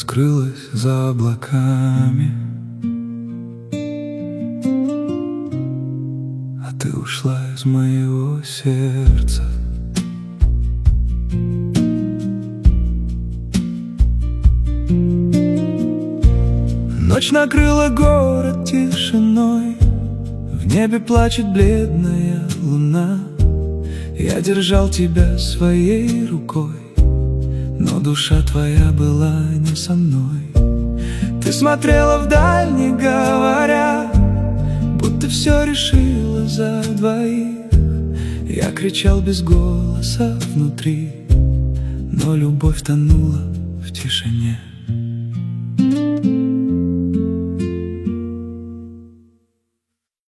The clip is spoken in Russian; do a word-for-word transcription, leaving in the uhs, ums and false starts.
скрылась за облаками, а ты ушла из моего сердца. Ночь накрыла город тишиной, в небе плачет бледная луна. Я держал тебя своей рукой, но душа твоя была не со мной. Ты смотрела вдаль, не говоря, будто все решила за двоих. Я кричал без голоса внутри, но любовь тонула в тишине.